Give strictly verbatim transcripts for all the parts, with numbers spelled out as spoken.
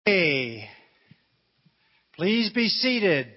Hey, please be seated.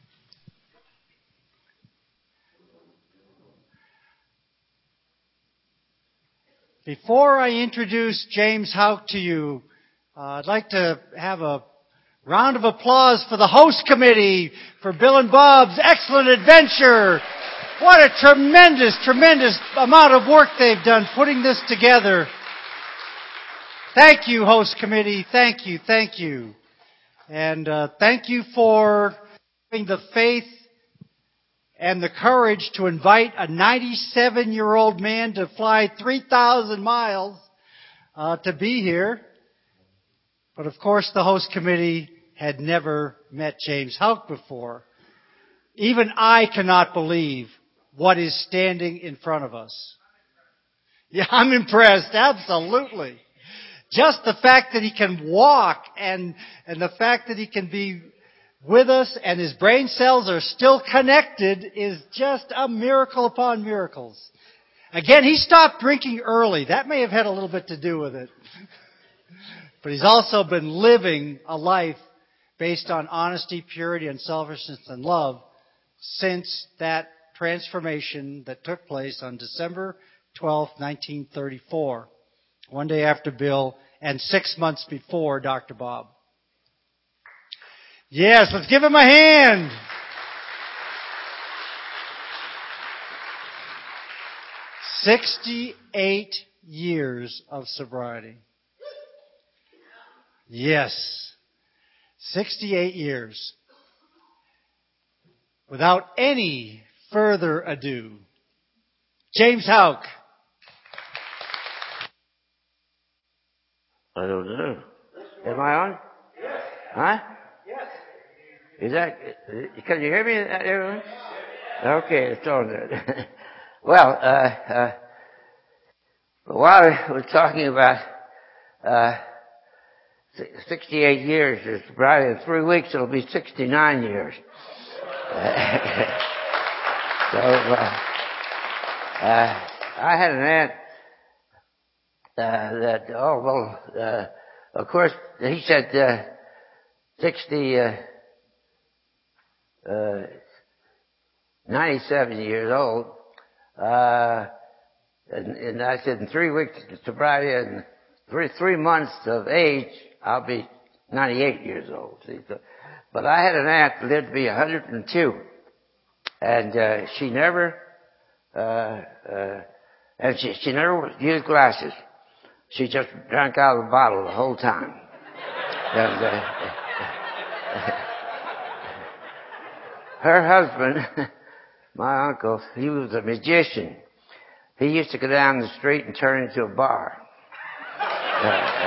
Before I introduce James Houck to you, uh, I'd like to have a round of applause for the host committee for Bill and Bob's excellent adventure. What a tremendous, tremendous amount of work they've done putting this together. Thank you, host committee. Thank you, thank you. And uh, thank you for having the faith and the courage to invite a ninety-seven-year-old man to fly three thousand miles uh, to be here. But of course, the host committee had never met James Houck before. Even I cannot believe what is standing in front of us. Yeah, I'm impressed, absolutely. Just the fact that he can walk and, and the fact that he can be with us and his brain cells are still connected is just a miracle upon miracles. Again, he stopped drinking early. That may have had a little bit to do with it. But he's also been living a life based on honesty, purity, unselfishness, and love since that transformation that took place on December twelfth, nineteen thirty-four. One day after Bill, and six months before Doctor Bob. Yes, let's give him a hand. sixty-eight years of sobriety. Yes, sixty-eight years. Without any further ado, James Houck. I don't know. Am I on? Yes. Huh? Yes. Is that, can you hear me, everyone? Okay, it's on there. Well, uh, uh, while I was talking about, uh, sixty-eight years, it's probably in three weeks it'll be sixty-nine years. so, uh, uh, I had an aunt Uh, that, oh, well, uh, of course, he said, uh, sixty, uh, uh, ninety-seven years old, uh, and, and I said in three weeks of sobriety and three, three months of age, I'll be ninety-eight years old. See, so, but I had an aunt that lived to be one hundred two, and, uh, she never, uh, uh, and she, she never used glasses. She just drank out of the bottle the whole time. And, uh, her husband, my uncle, he was a magician. He used to go down the street and turn into a bar. Uh,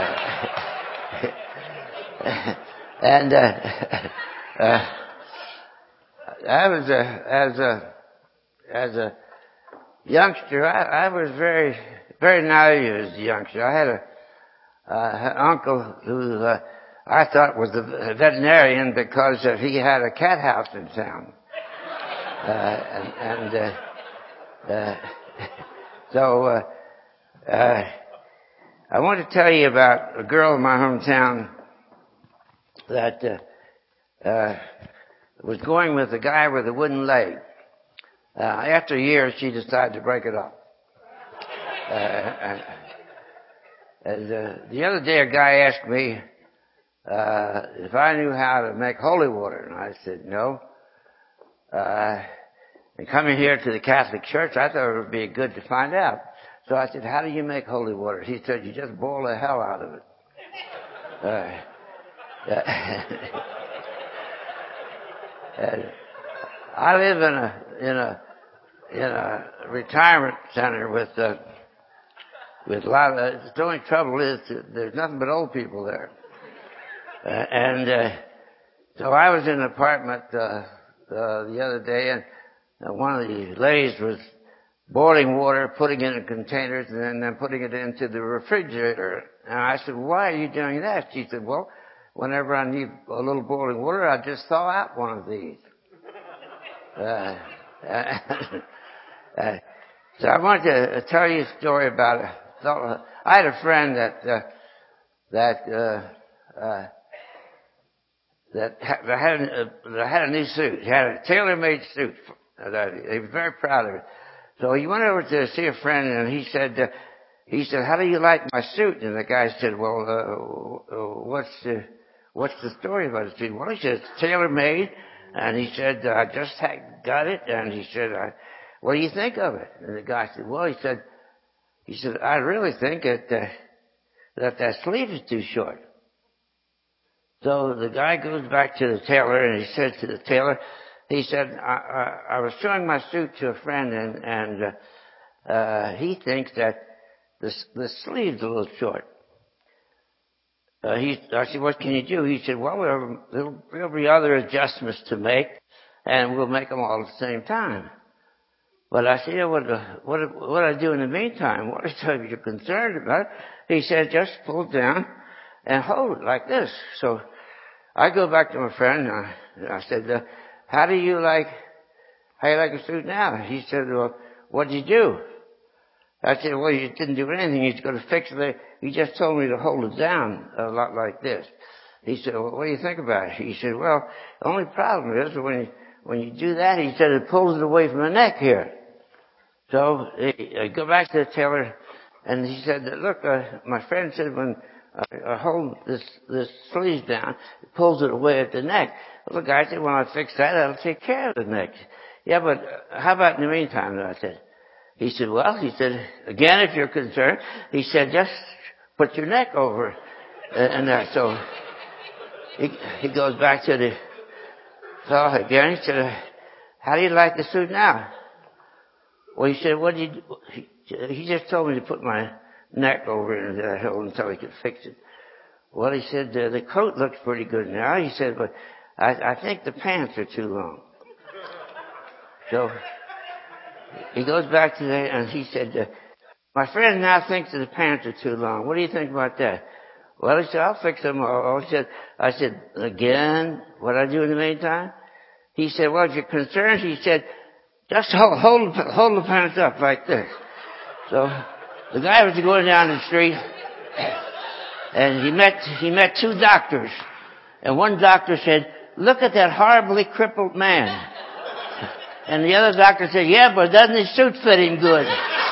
uh, and uh, uh, I was a, as a as a youngster, I, I was very. Very naive as a youngster. I had a uh, an uncle who uh, I thought was a veterinarian because uh, he had a cat house in town. Uh, and and uh, uh, so uh, uh, I want to tell you about a girl in my hometown that uh, uh, was going with a guy with a wooden leg. Uh, after a year, she decided to break it up. Uh, and, uh, the other day a guy asked me, uh, if I knew how to make holy water, and I said no. Uh, and coming here to the Catholic Church, I thought it would be good to find out. So I said, how do you make holy water? He said, you just boil the hell out of it. Uh, uh, and I live in a, in a, in a retirement center with, uh, With a lot of, the only trouble is that there's nothing but old people there. Uh, and, uh, so I was in an apartment, uh, uh, the other day and uh, one of the ladies was boiling water, putting it in containers and then, then putting it into the refrigerator. And I said, why are you doing that? She said, well, whenever I need a little boiling water, I just thaw out one of these. Uh, uh, so I want to tell you a story about it. So, uh, I had a friend that uh, that uh, uh, that had, that had, a, that had a new suit. He had a tailor-made suit. That he was very proud of it. So he went over to see a friend, and he said, uh, he said, "How do you like my suit?" And the guy said, "Well, uh, what's the what's the story about the suit?" Well, he said, "It's tailor-made." And he said, "I just had, got it." And he said, I, "What do you think of it?" And the guy said, "Well," he said, he said, "I really think that uh, that that sleeve is too short." So the guy goes back to the tailor, and he said to the tailor, he said, I, I, I was showing my suit to a friend, and, and uh, uh, he thinks that the, the sleeve's a little short." Uh, he, I said, "What can you do?" He said, "Well, there'll, there'll, there'll be other adjustments to make, and we'll make them all at the same time." But I said, "Yeah, what, what, what do I do in the meantime?" "What if you're concerned about it?" He said, "Just pull it down and hold it like this." So I go back to my friend, and I, I said, uh, how do you like, how do you like a suit now?" He said, "Well, what'd you do?" I said, "Well, you didn't do anything. He's going to fix it. He just told me to hold it down a lot like this." He said, "Well, what do you think about it?" He said, "Well, the only problem is when you, when you do that," he said, "it pulls it away from the neck here." So I go back to the tailor, and he said, "Look, uh, my friend said when I, I hold this, this sleeve down, it pulls it away at the neck." Well, the guy said, "When I fix that, that'll take care of the neck." "Yeah, but how about in the meantime?" I said. He said, "Well," he said, "again, if you're concerned," he said, "just put your neck over." Uh, and that. So he, he goes back to the fellow again. He said, "How do you like the suit now?" Well, he said, "What did you do?" He, he just told me to put my neck over it and uh, hold until he could fix it. Well, he said, uh, "The coat looks pretty good now." He said, "But I, I think the pants are too long." So he goes back to that, and he said, uh, "My friend now thinks that the pants are too long. What do you think about that?" Well, he said, "I'll fix them all." He said, I said, "Again, what do I do in the meantime?" He said, "Well, if you're concerned," he said, "just hold, hold, hold the pants up like this." So the guy was going down the street, and he met, he met two doctors. And one doctor said, "Look at that horribly crippled man." And the other doctor said, "Yeah, but doesn't his suit fit him good?"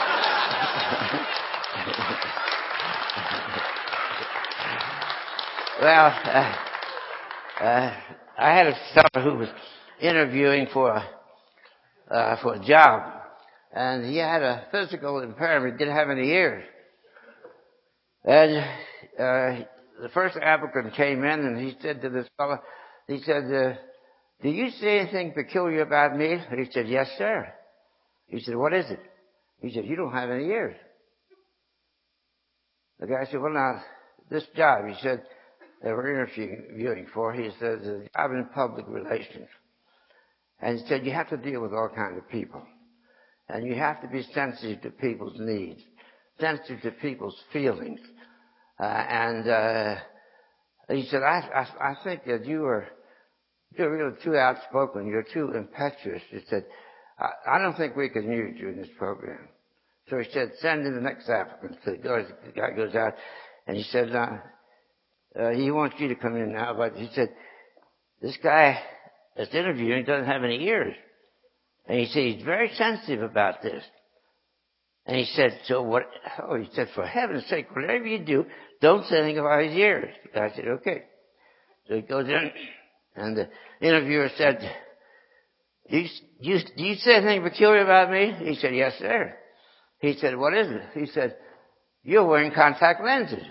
Well, uh, uh, I had a fellow who was interviewing for a, uh, for a job, and he had a physical impairment, didn't have any ears. And uh, the first applicant came in, and he said to this fellow, he said, uh, "Do you see anything peculiar about me?" And he said, "Yes, sir." He said, "What is it?" He said, "You don't have any ears." The guy said, "Well, now, this job," he said, they were interviewing for, he said, "a job in public relations." And he said, "You have to deal with all kinds of people. And you have to be sensitive to people's needs, sensitive to people's feelings." Uh, and uh, he said, I, I, I think that you are you're really too outspoken. You're too impetuous." He said, I, I don't think we can use you in this program." So he said, "Send in the next applicant." So he goes, the guy goes out, and he said, uh, uh, "He wants you to come in now." But he said, "This guy that's interviewing doesn't have any ears." And he said, "He's very sensitive about this." And he said, "So what?" Oh, he said, "For heaven's sake, whatever you do, don't say anything about his ears." I said, "Okay." So he goes in, and the interviewer said, do you, do you, do you say anything peculiar about me?" He said, "Yes, sir." He said, "What is it?" He said, "You're wearing contact lenses."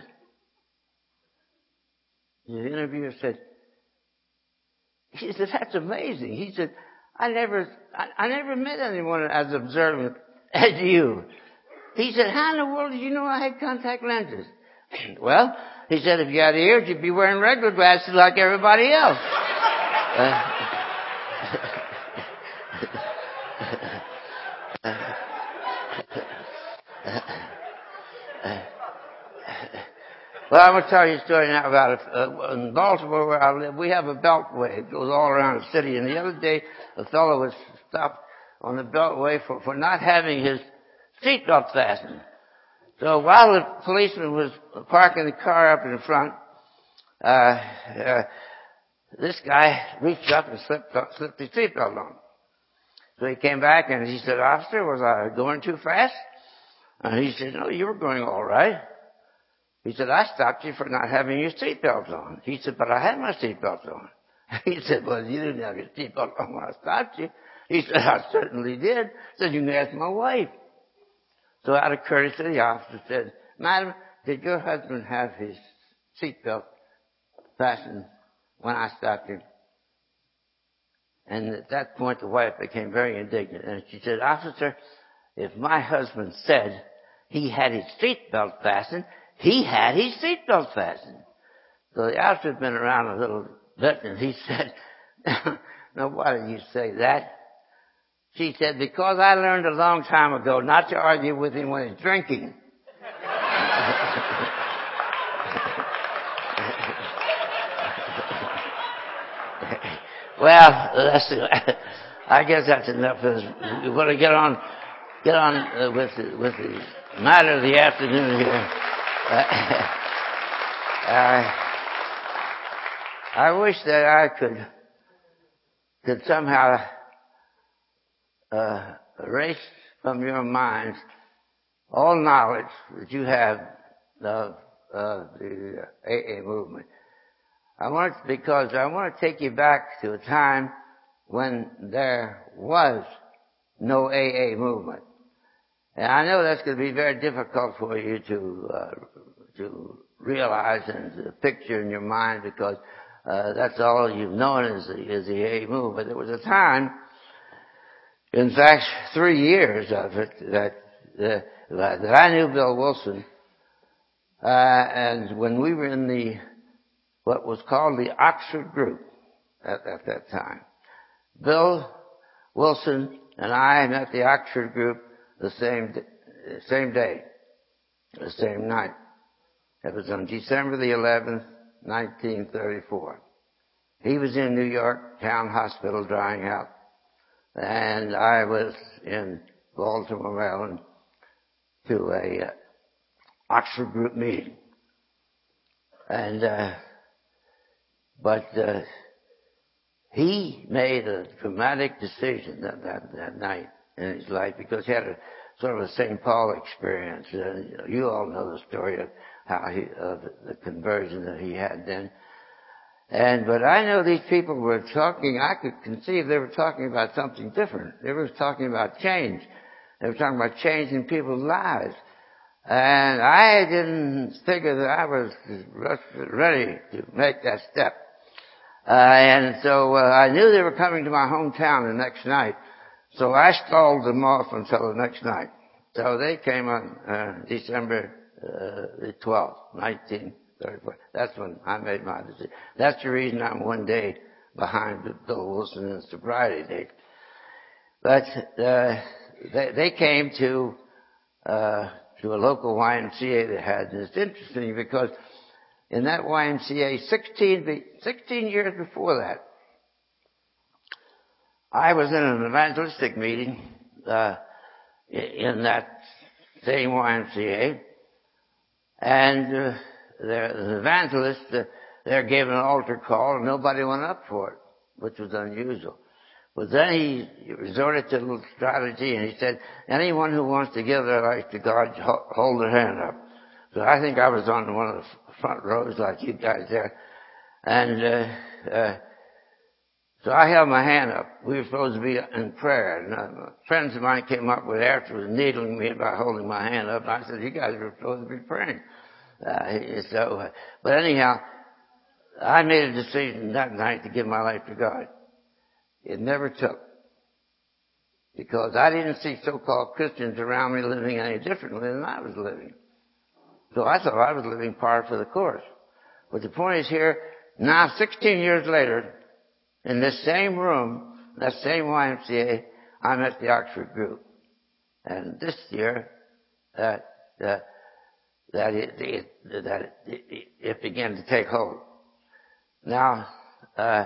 The interviewer said, he said, "That's amazing." He said, I never, I, I never met anyone as observant as you." He said, "How in the world did you know I had contact lenses?" "Well," he said, "if you had ears, you'd be wearing regular glasses like everybody else." uh, Well, I'm going to tell you a story now about it. Uh, in Baltimore, where I live, we have a beltway. It goes all around the city. And the other day, a fellow was stopped on the beltway for, for not having his seatbelt fastened. So while the policeman was parking the car up in front, uh, uh, this guy reached up and slipped, slipped his seatbelt on. So he came back and he said, "Officer, was I going too fast?" And he said, "No, you were going all right." He said, "I stopped you for not having your seatbelt on." He said, "But I had my seatbelt on." He said, "Well, you didn't have your seatbelt on when I stopped you." He said, "I certainly did." He said, "You can ask my wife." So out of courtesy, the officer said, "Madam, did your husband have his seatbelt fastened when I stopped him?" And at that point, the wife became very indignant. And she said, "Officer, if my husband said he had his seatbelt fastened, he had his seatbelt fastened." So the officer had been around a little bit, and he said, "Now, why did you say that?" She said, "Because I learned a long time ago not to argue with him when he's drinking." Well, that's, I guess that's enough. We want to get on, get on uh, with the, with the matter of the afternoon here. Uh, I, I wish that I could could somehow uh, erase from your minds all knowledge that you have of uh, the A A movement. I want because I want to take you back to a time when there was no A A movement, and I know that's going to be very difficult for you to uh, to realize and to picture in your mind because uh, that's all you've known is the, is the A A movement. There was a time, in fact, three years of it that uh, that I knew Bill Wilson, uh, and when we were in the what was called the Oxford Group at, at that time. Bill Wilson and I met the Oxford Group the same same day, the same night. It was on December the eleventh, nineteen thirty-four. He was in New York Town Hospital drying out, and I was in Baltimore, Maryland, to a uh, Oxford Group meeting. And uh, But uh, he made a dramatic decision that, that, that night in his life because he had a sort of a Saint Paul experience. Uh, you know, you all know the story of how he, of the conversion that he had then. And but I know these people were talking. I could conceive they were talking about something different. They were talking about change. They were talking about changing people's lives. And I didn't figure that I was ready to make that step. Uh, and so uh, I knew they were coming to my hometown the next night, so I stalled them off until the next night. So they came on uh, December uh, the twelfth, nineteen thirty-four. That's when I made my decision. That's the reason I'm one day behind Bill Wilson in the sobriety date. But uh, they, they came to uh, to a local Y M C A they had, and it's interesting because in that Y M C A, sixteen, sixteen years before that, I was in an evangelistic meeting uh, in that same Y M C A, and uh, the, the evangelist, uh, there gave an altar call, and nobody went up for it, which was unusual. But then he resorted to a little strategy, and he said, anyone who wants to give their life to God, hold their hand up. So I think I was on one of the front rows like you guys there. And uh, uh, so I held my hand up. We were supposed to be in prayer. And uh, friends of mine came up with afterwards needling me about holding my hand up. And I said, you guys were supposed to be praying. Uh, so, uh, but anyhow, I made a decision that night to give my life to God. It never took. Because I didn't see so-called Christians around me living any differently than I was living. So I thought I was living par for the course. But the point is here, now sixteen years later, in this same room, that same Y M C A, I'm at the Oxford Group. And this year, that, that, that it, it that it, it began to take hold. Now, uh,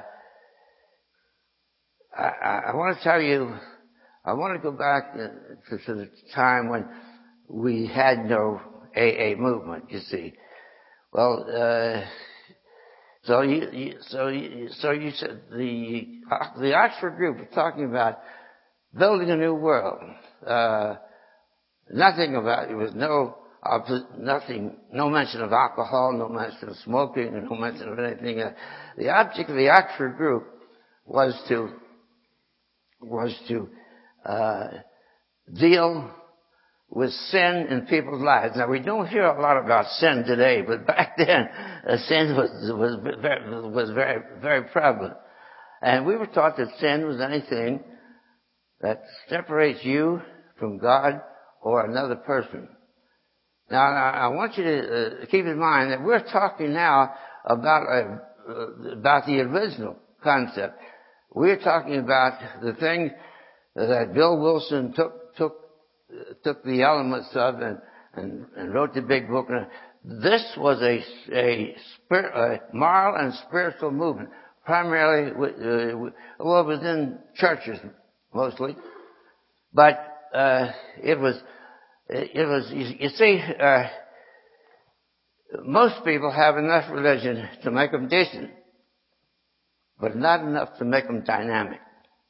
I, I want to tell you, I want to go back to, to the time when we had no A A movement, you see. Well, uh, So you, you so you, so you said the the Oxford group was talking about building a new world. Uh, nothing about it was no nothing, no mention of alcohol, no mention of smoking, no mention of anything. Uh, the object of the Oxford group was to was to uh, deal with sin in people's lives. Now, we don't hear a lot about sin today, but back then, uh, sin was, was, very, was very, very prevalent. And we were taught that sin was anything that separates you from God or another person. Now, I want you to uh, keep in mind that we're talking now about, uh, about the original concept. We're talking about the thing that Bill Wilson took, took took the elements of and, and, and wrote the big book. This was a, a, spirit, a moral and spiritual movement, primarily, uh, well, within churches mostly. But uh, it was, it was. You, you see, uh, most people have enough religion to make them decent, but not enough to make them dynamic.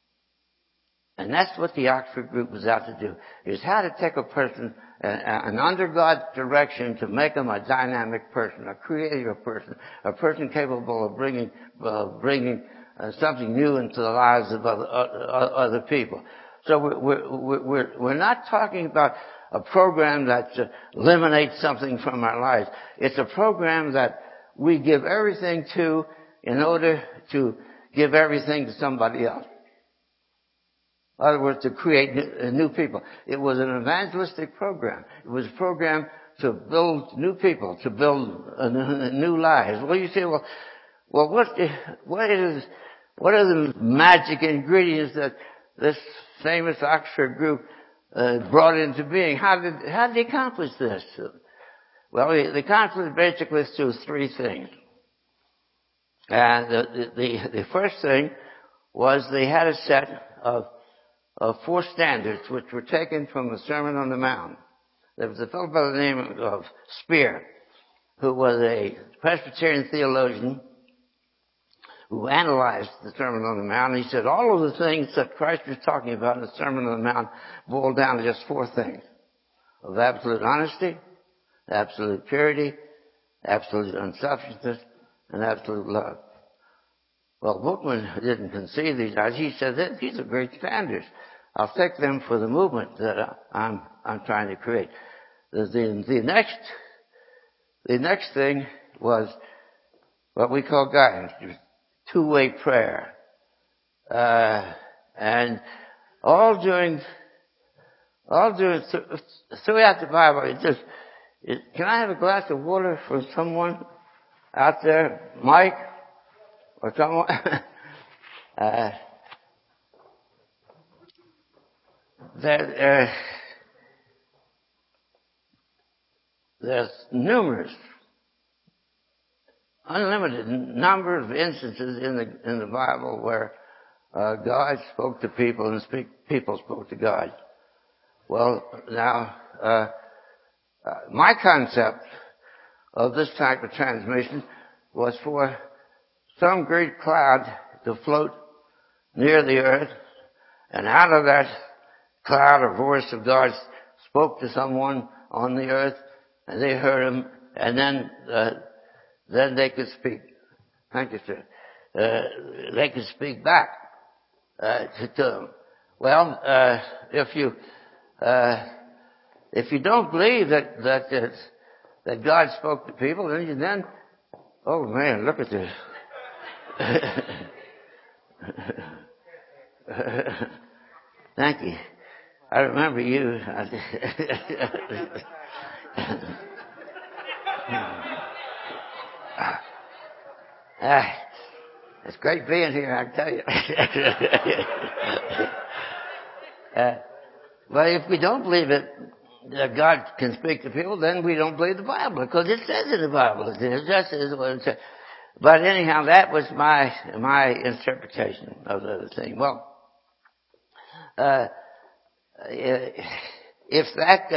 And that's what the Oxford group was out to do, is how to take a person and under God's direction to make them a dynamic person, a creative person, a person capable of bringing, uh, bringing uh, something new into the lives of other, uh, other people. So we're, we're, we're, we're not talking about a program that uh, eliminates something from our lives. It's a program that we give everything to in order to give everything to somebody else. In other words, to create new people. It was an evangelistic program. It was a program to build new people, to build new lives. Well, you say, well, well, what, what is, what are the magic ingredients that this famous Oxford group uh, brought into being? How did, how did they accomplish this? Well, they accomplished basically through three things. And the, the, the first thing was they had a set of of four standards which were taken from the Sermon on the Mount. There was a fellow by the name of Spear, who was a Presbyterian theologian who analyzed the Sermon on the Mount. And he said all of the things that Christ was talking about in the Sermon on the Mount boiled down to just four things: of absolute honesty, absolute purity, absolute unselfishness, and absolute love. Well, Bookman didn't conceive these ideas. He said, these are great standards. I'll take them for the movement that I'm, I'm trying to create. The, the, the next, the next thing was what we call guidance, two-way prayer. Uh, and all during, all during, throughout the Bible, it just, it, can I have a glass of water for someone out there? Mike? Or someone, uh, there, uh, there's numerous, unlimited number of instances in the in the Bible where uh, God spoke to people and speak, people spoke to God. Well, now, uh, uh, my concept of this type of transmission was for some great cloud to float near the earth, and out of that cloud, a voice of God spoke to someone on the earth, and they heard him, and then uh, then they could speak. Thank you, sir. Uh, they could speak back uh, to, to them. Well, uh, if you uh, if you don't believe that that uh, that God spoke to people, then you then oh man, look at this. Thank you. I remember you. ah, it's great being here, I tell you. uh, but if we don't believe it, that God can speak to people, then we don't believe the Bible, because it says in the Bible. It just is what it says. But anyhow, that was my my interpretation of the thing. Well, uh, if that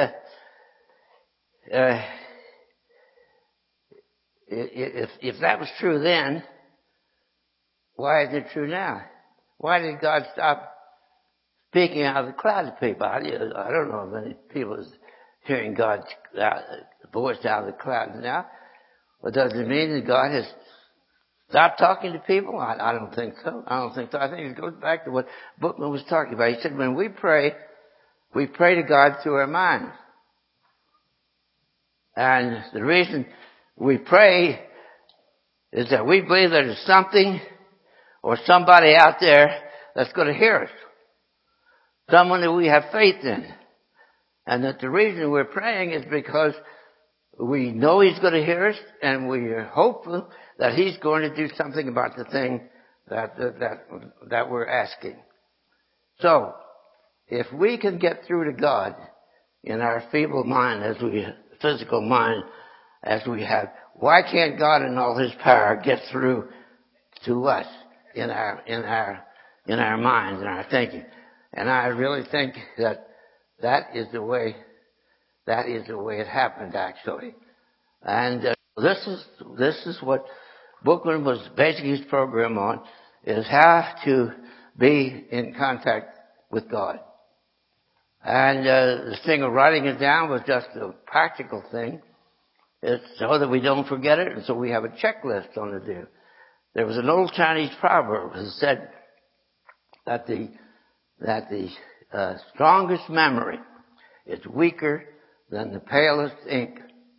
uh, uh, if if that was true then, why is it true now? Why did God stop speaking out of the cloud to people? I, I don't know if many people is hearing God's voice out of the cloud now. But does it mean that God has stopped talking to people? I, I don't think so. I don't think so. I think it goes back to what Bookman was talking about. He said when we pray, we pray to God through our minds. And the reason we pray is that we believe there's something or somebody out there that's going to hear us. Someone that we have faith in. And that the reason we're praying is because we know He's going to hear us, and we are hopeful that He's going to do something about the thing that, that, that we're asking. So, if we can get through to God in our feeble mind as we, physical mind as we have, why can't God in all His power get through to us in our, in our, in our minds and our thinking? And I really think that that is the way, that is the way it happened actually. And uh, this is, this is what Bookman was basing his program on, is how to be in contact with God. And uh, the thing of writing it down was just a practical thing. It's so that we don't forget it, and so we have a checklist on to do. There was an old Chinese proverb that said that the that the uh, strongest memory is weaker than the palest ink.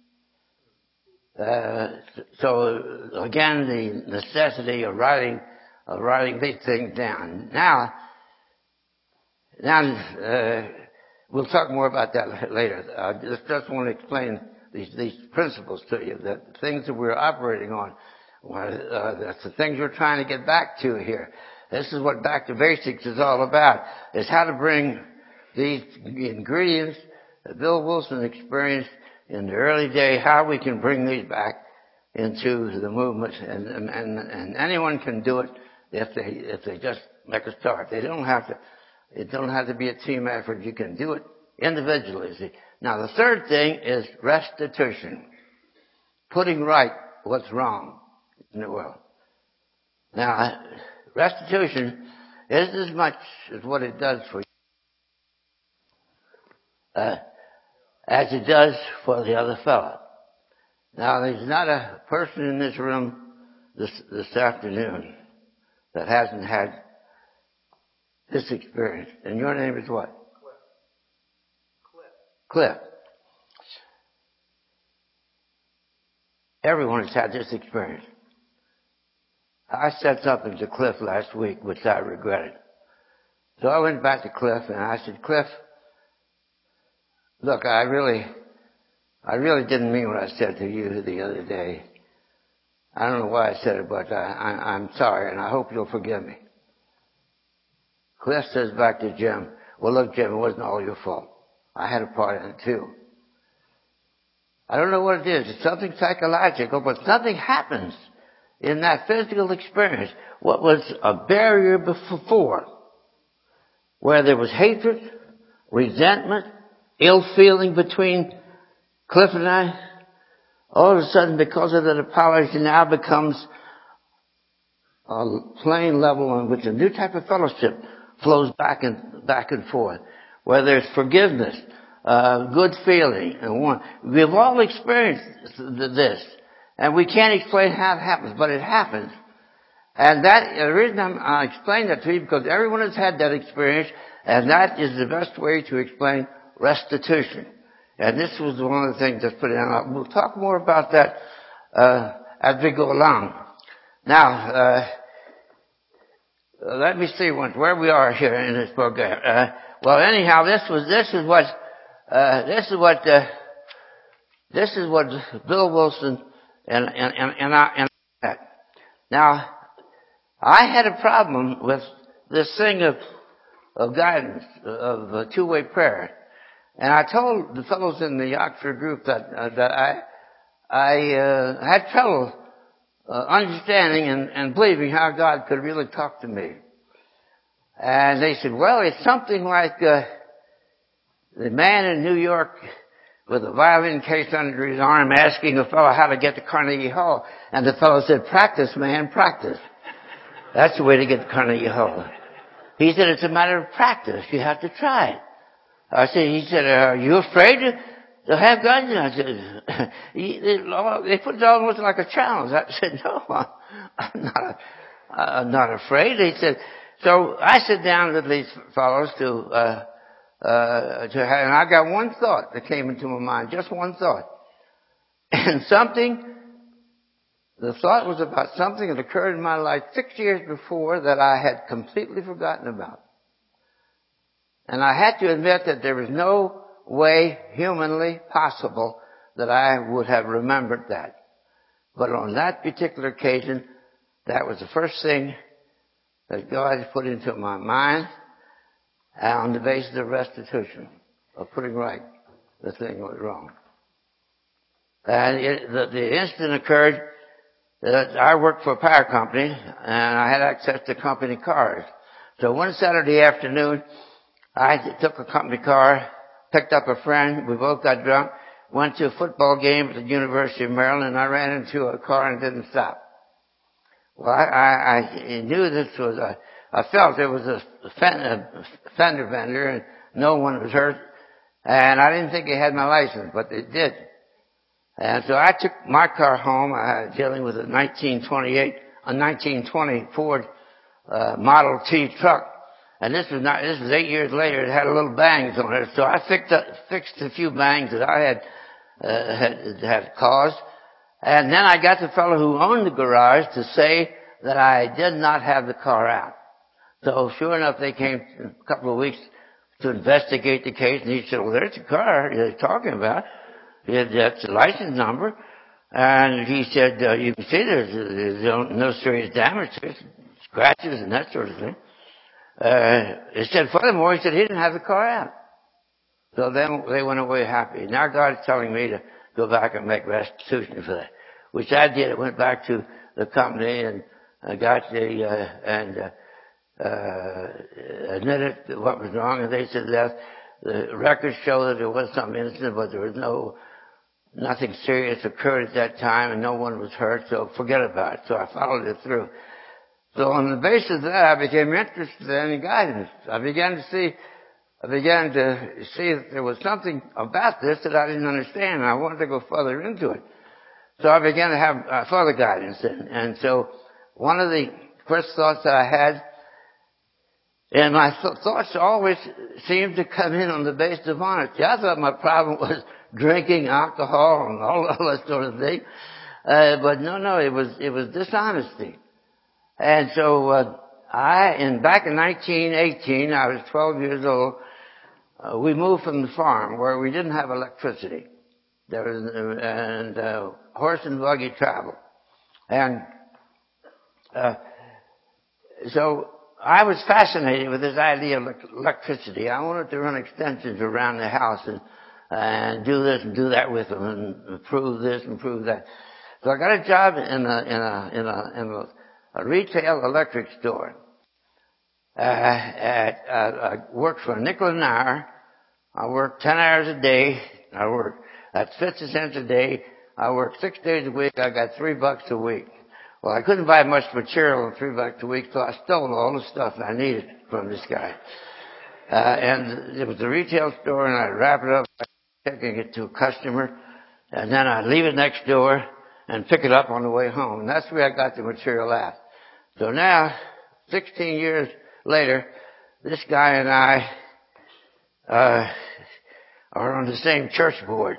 Uh, so again, the necessity of writing of writing these things down. Now, now uh, we'll talk more about that later. I just, just want to explain these these principles to you, that the things that we're operating on, uh, that's the things we're trying to get back to here. This is what Back to Basics is all about, is how to bring these ingredients that Bill Wilson experienced in the early day, how we can bring these back into the movement. And, and, and anyone can do it if they, if they just make a start. They don't have to, it don't have to be a team effort. You can do it individually. See? Now the third thing is restitution. Putting right what's wrong in the world. Now, restitution isn't as much as what it does for you, uh, as it does for the other fellow. Now, there's not a person in this room this, this afternoon that hasn't had this experience. And your name is what? Cliff. Cliff. Cliff. Everyone has had this experience. I said something to Cliff last week, which I regretted. So I went back to Cliff and I said, Cliff, look, I really, I really didn't mean what I said to you the other day. I don't know why I said it, but I, I, I'm sorry, and I hope you'll forgive me. Cliff says back to Jim, well, look, Jim, it wasn't all your fault. I had a part in it too. I don't know what it is. It's something psychological, but something happens in that physical experience. What was a barrier before, where there was hatred, resentment, ill feeling between Cliff and I, all of a sudden, because of that apology, now becomes a plain level on which a new type of fellowship flows back and back and forth, where there's forgiveness, uh, good feeling, and one. We've all experienced this, and we can't explain how it happens, but it happens. And that, the reason I'm, I explain that to you, because everyone has had that experience, and that is the best way to explain restitution. And this was one of the things that's put in. We'll talk more about that, uh, as we go along. Now, uh, let me see what, where we are here in this program. Uh, well, anyhow, this was, this is what, uh, this is what, uh, this is what Bill Wilson and, and, and, and I, and I, now, I had a problem with this thing of, of guidance, of uh, two-way prayer. And I told the fellows in the Oxford group that, uh, that I, I, uh, had trouble, uh, understanding and, and believing how God could really talk to me. And they said, well, it's something like, uh, the man in New York with a violin case under his arm asking a fellow how to get to Carnegie Hall. And the fellow said, practice, man, practice. That's the way to get Carnegie Hall. He said, it's a matter of practice. You have to try it. I said, he said, are you afraid to, to have guns? And I said, they, they put it almost like a challenge. I said, no, I'm not, I'm not afraid. He said, so I sit down with these fellows to, uh, uh, to have, and I got one thought that came into my mind, just one thought. And something, the thought was about something that occurred in my life six years before that I had completely forgotten about. And I had to admit that there was no way humanly possible that I would have remembered that. But on that particular occasion, that was the first thing that God put into my mind on the basis of restitution, of putting right the thing that was wrong. And it, the, the incident occurred that I worked for a power company, and I had access to company cars. So one Saturday afternoon, I took a company car, picked up a friend, we both got drunk, went to a football game at the University of Maryland, and I ran into a car and didn't stop. Well, I, I, I knew this was a, I felt it was a fender bender and no one was hurt. And I didn't think they had my license, but they did. And so I took my car home, uh, dealing with a nineteen twenty-eight, a nineteen twenty Ford, uh, Model T truck. And this was not, this was eight years later, it had a little bangs on it. So I fixed up, fixed a few bangs that I had, uh, had, had caused. And then I got the fellow who owned the garage to say that I did not have the car out. So sure enough, they came a couple of weeks to investigate the case, and he said, well, there's the car they're talking about. He had, that's the license number. And he said, uh, you can see there's, there's no serious damage, there's scratches and that sort of thing. Uh, he said, furthermore, he said he didn't have the car out. So then they went away happy. Now God's telling me to go back and make restitution for that, which I did. I went back to the company and I got the, uh, and, uh, uh, admitted what was wrong, and they said that the records show that there was some incident, but there was no, nothing serious occurred at that time and no one was hurt, so forget about it. So I followed it through. So on the basis of that, I became interested in guidance. I began to see, I began to see that there was something about this that I didn't understand, and I wanted to go further into it. So I began to have uh, further guidance, and, and so one of the first thoughts that I had, and my th- thoughts always seemed to come in on the basis of honesty. I thought my problem was drinking alcohol and all that sort of thing, uh, but no, no, it was it was dishonesty. And so, uh, I, in, back in nineteen eighteen, I was twelve years old, uh, we moved from the farm where we didn't have electricity. There was, uh, and, uh, horse and buggy travel. And, uh, so I was fascinated with this idea of electricity. I wanted to run extensions around the house and, and do this and do that with them and improve this and improve that. So I got a job in a, in a, in a, in a, a retail electric store. Uh, at, uh, I worked for a nickel an hour. I worked ten hours a day. I worked, that's fifty cents a day. I worked six days a week. I got three bucks a week. Well, I couldn't buy much material in three bucks a week, so I stole all the stuff I needed from this guy. Uh, and it was a retail store, and I'd wrap it up, taking it to a customer, and then I'd leave it next door and pick it up on the way home. And that's where I got the material at. So now, sixteen years later, this guy and I uh, are on the same church board.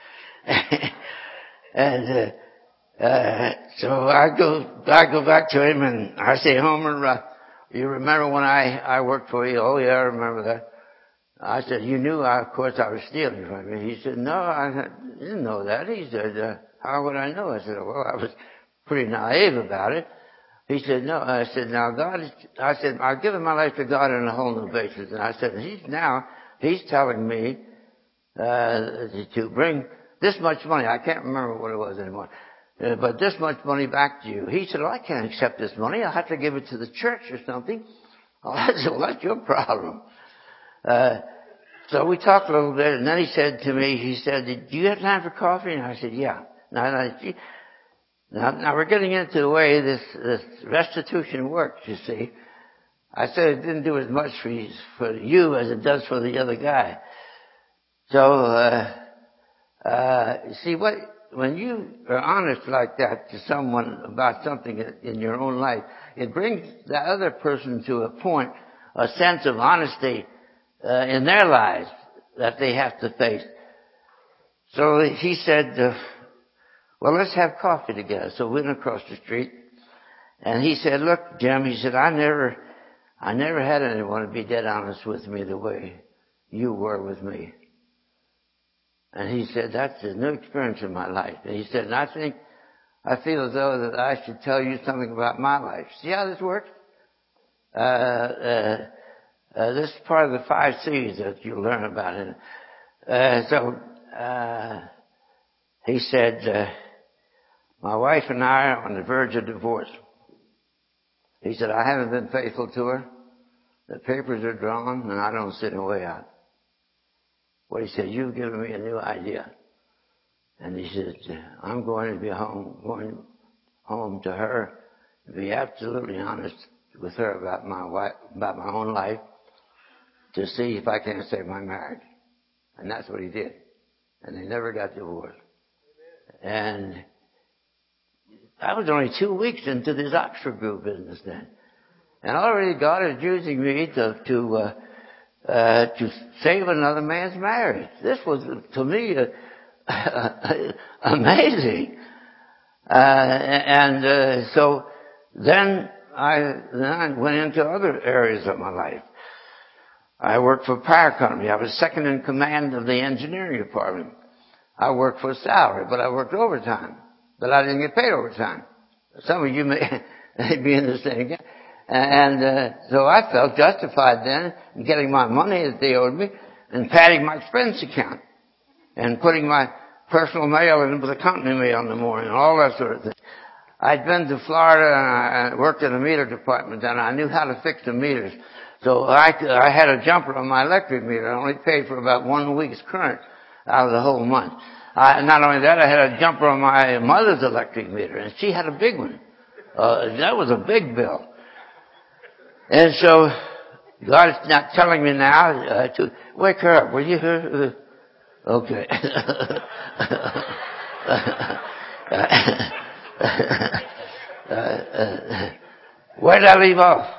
and uh, uh, so I go I go back to him and I say, Homer, uh, you remember when I, I worked for you? Oh, yeah, I remember that. I said, you knew, I, of course, I was stealing from you. He said, no, I didn't know that. He said, uh, how would I know? I said, well, I was pretty naive about it. He said, no. I said, now God is, I said, I've given my life to God on a whole new basis. And I said, he's now, he's telling me, uh, to bring this much money. I can't remember what it was anymore. Uh, but this much money back to you. He said, well, I can't accept this money. I'll have to give it to the church or something. I said, well, that's your problem. Uh, so we talked a little bit, and then he said to me, he said, do you have time for coffee? And I said, yeah. Now, now, Now, now we're getting into the way this, this restitution works, you see. I said it didn't do as much for you, for you as it does for the other guy. So, uh, uh, see what, when you are honest like that to someone about something in your own life, it brings the other person to a point, a sense of honesty, uh, in their lives that they have to face. So he said, uh, well, let's have coffee together. So we went across the street. And he said, look, Jim, he said, I never, I never had anyone be dead honest with me the way you were with me. And he said, that's a new experience in my life. And he said, and I think, I feel as though that I should tell you something about my life. See how this works? Uh, uh, uh, this is part of the five C's that you'll learn about it. Uh, so, uh, he said, uh, my wife and I are on the verge of divorce. He said, I haven't been faithful to her. The papers are drawn and I don't see no way out. Well, he said, you've given me a new idea. And he said, I'm going to be home, going home to her, to be absolutely honest with her about my wife, about my own life, to see if I can't save my marriage. And that's what he did. And they never got divorced. And I was only two weeks into this Oxford Group business then. And already God is using me to, to, uh, uh, to save another man's marriage. This was, to me, uh, amazing. Uh, and, uh, so then I, then I went into other areas of my life. I worked for a power company. I was second in command of the engineering department. I worked for a salary, but I worked overtime. But I didn't get paid overtime. Some of you may be in the same. And uh, so I felt justified then in getting my money that they owed me and padding my expense account and putting my personal mail in with the company mail in the morning and all that sort of thing. I'd been to Florida and I worked in the meter department and I knew how to fix the meters. So I, I had a jumper on my electric meter. I only paid for about one week's current out of the whole month. I, not only that, I had a jumper on my mother's electric meter, and she had a big one. Uh, that was a big bill. And so, God is not telling me now uh, to wake her up. Will you hear? Uh, okay. uh, uh, where did I leave off?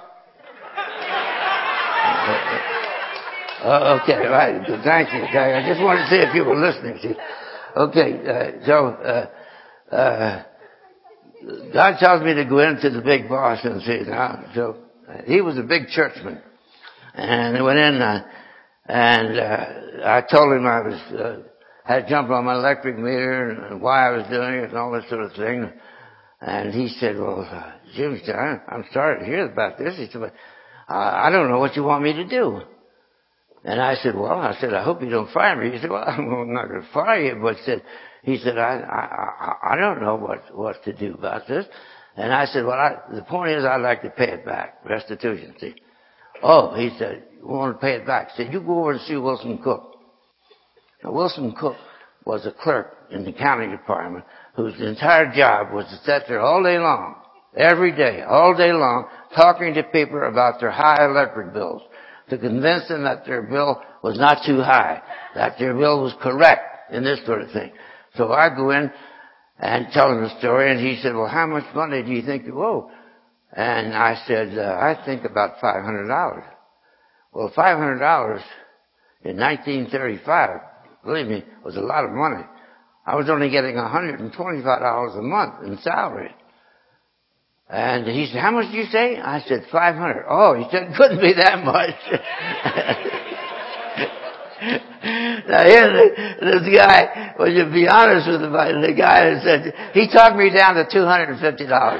Uh, okay, right. Good. Thank you. Okay. I just wanted to see if you were listening. See? Okay, uh, so, uh, uh, God tells me to go into the big boss and see now. So, uh, he was a big churchman. And I went in, uh, and, uh, I told him I was, uh, had jumped on my electric meter and why I was doing it and all that sort of thing. And he said, well, uh, Jim, I'm sorry to hear about this. He said, but uh, I don't know what you want me to do. And I said, well, I said, I hope you don't fire me. He said, well, I'm not going to fire you. But said, he said, I, I, I don't know what, what to do about this. And I said, well, I, the point is I'd like to pay it back. Restitution, see. Oh, he said, you want to pay it back? He said, you go over and see Wilson Cook. Now, Wilson Cook was a clerk in the county department whose entire job was to sit there all day long, every day, all day long, talking to people about their high electric bills, to convince them that their bill was not too high, that their bill was correct, and this sort of thing. So I go in and tell him the story, and he said, well, how much money do you think you owe? And I said, uh, I think about five hundred dollars. Well, five hundred dollars in nineteen thirty-five, believe me, was a lot of money. I was only getting one hundred twenty-five dollars a month in salary. And he said, how much did you say? I said, five hundred. Oh, he said, couldn't be that much. Now here's this guy, well, you be honest with him, the guy that said, he talked me down to two hundred fifty dollars.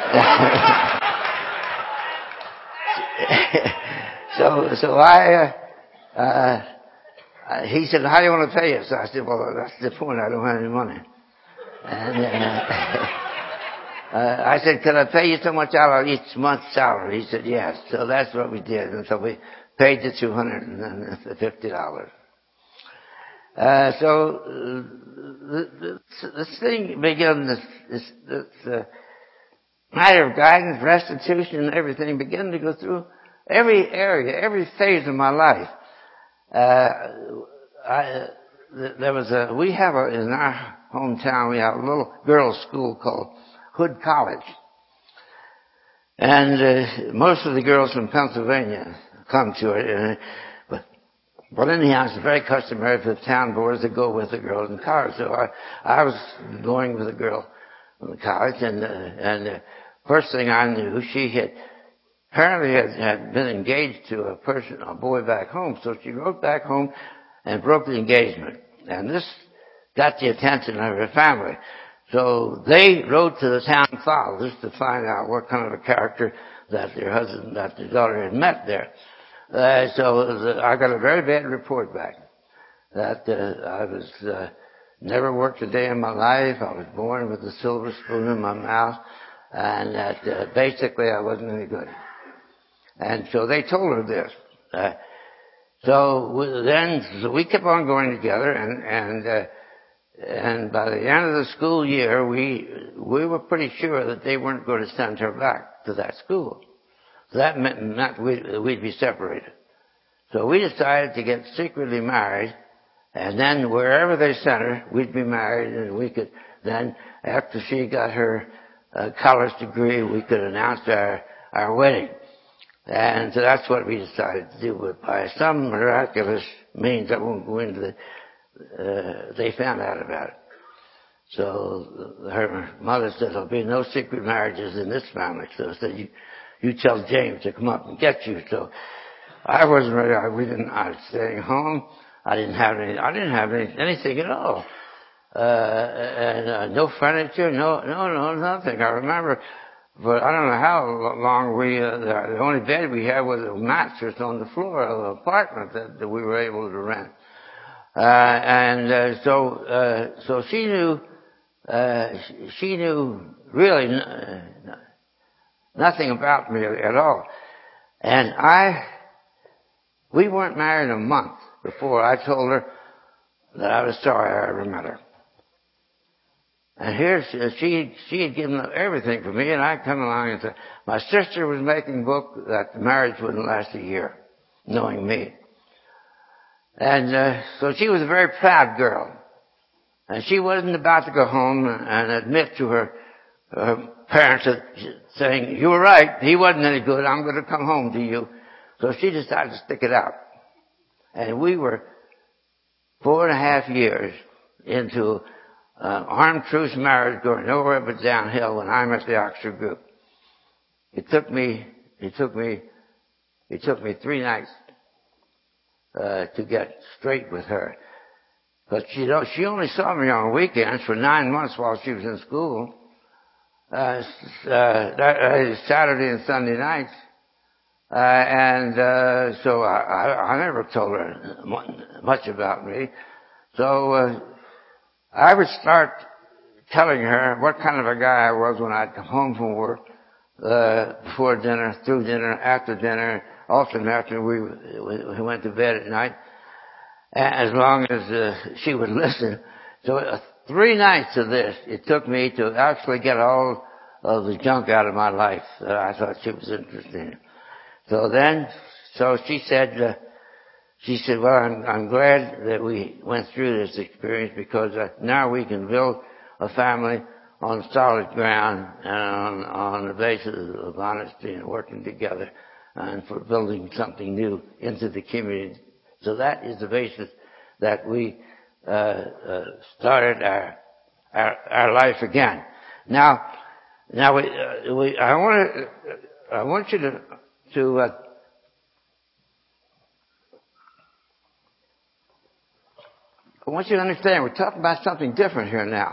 so, so I, uh, uh, he said, how do you want to pay us? So I said, well, that's the point. I don't have any money. And, uh, Uh, I said, can I pay you so much out of each month's salary? He said, yes. So that's what we did. And so we paid the two hundred fifty dollars. Uh, so uh, this, this thing began, this, this, this uh, matter of guidance, restitution, and everything began to go through every area, every phase of my life. Uh, I, there was a, we have a, in our hometown, we have a little girls' school called Hood College. And uh, most of the girls from Pennsylvania come to it. And, but, but anyhow, it's very customary for the town boys to go with the girls in college. So I, I was going with a girl in college, and uh, and uh, first thing I knew, she had apparently had, had been engaged to a person, a boy back home. So she wrote back home and broke the engagement. And this got the attention of her family. So they wrote to the town fathers to find out what kind of a character that their husband, that their daughter had met there. Uh, so it was, uh, I got a very bad report back that uh, I was uh, never worked a day in my life. I was born with a silver spoon in my mouth, and that uh, basically I wasn't any good. And so they told her this. Uh, so we, then so we kept on going together, and and. Uh, And by the end of the school year, we we were pretty sure that they weren't going to send her back to that school. So that meant, meant we'd, we'd be separated. So we decided to get secretly married, and then wherever they sent her, we'd be married, and we could then, after she got her uh, college degree, we could announce our our wedding. And so that's what we decided to do. But by some miraculous means, I won't go into the Uh, they found out about it. So her mother said, there'll be no secret marriages in this family. So I said, you, you tell James to come up and get you. So I wasn't ready. I, we didn't, I was staying home. I didn't have any, I didn't have any, anything at all. Uh, and uh, no furniture, no, no, no, nothing. I remember, but I don't know how long we, uh, the only bed we had was a mattress on the floor of the apartment that, that we were able to rent. Uh, and, uh, so, uh, so she knew, uh, she knew really n- nothing about me at all. And I, we weren't married a month before I told her that I was sorry I ever met her. And here she, she had given up everything for me, and I come along and said, my sister was making book that the marriage wouldn't last a year, knowing me. And uh, so she was a very proud girl. And she wasn't about to go home and admit to her, her parents that, saying, you were right, he wasn't any good, I'm going to come home to you. So she decided to stick it out. And we were four and a half years into uh, armed truce marriage going nowhere but downhill when I met the Oxford group. It took me, it took me, it took me three nights Uh, to get straight with her. But she don't, she only saw me on weekends for nine months while she was in school. Uh, uh, that, uh, Saturday and Sunday nights. Uh, and, uh, so I, I, I never told her much about me. So, uh, I would start telling her what kind of a guy I was when I'd come home from work, uh, before dinner, through dinner, after dinner, often after we, we went to bed at night, as long as uh, she would listen. So uh, three nights of this, it took me to actually get all of the junk out of my life that I thought she was interested in. So then, so she said, uh, she said, well, I'm, I'm glad that we went through this experience because uh, now we can build a family on solid ground and on, on the basis of honesty and working together and for building something new into the community. So that is the basis that we uh, uh, started our, our our life again. Now, now we, uh, we I want to I want you to to uh, I want you to understand we're talking about something different here now.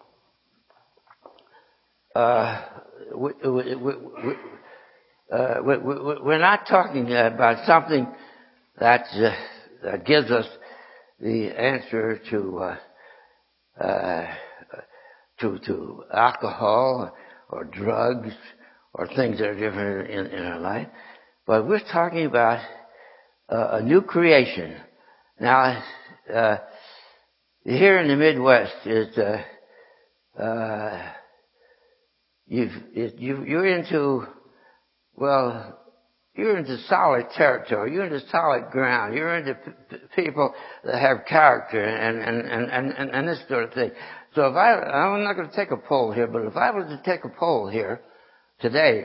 Uh, we, we, we, we, uh, we, we, we're not talking about something that, uh, that gives us the answer to, uh, uh, to, to alcohol or drugs or things that are different in, in our life. But we're talking about uh, a new creation. Now, uh, here in the Midwest, is uh, uh, you've, you, you're into, well, you're into solid territory. You're into solid ground. You're into p- p- people that have character and, and, and, and, and, and this sort of thing. So if I, I'm not going to take a poll here, but if I was to take a poll here today,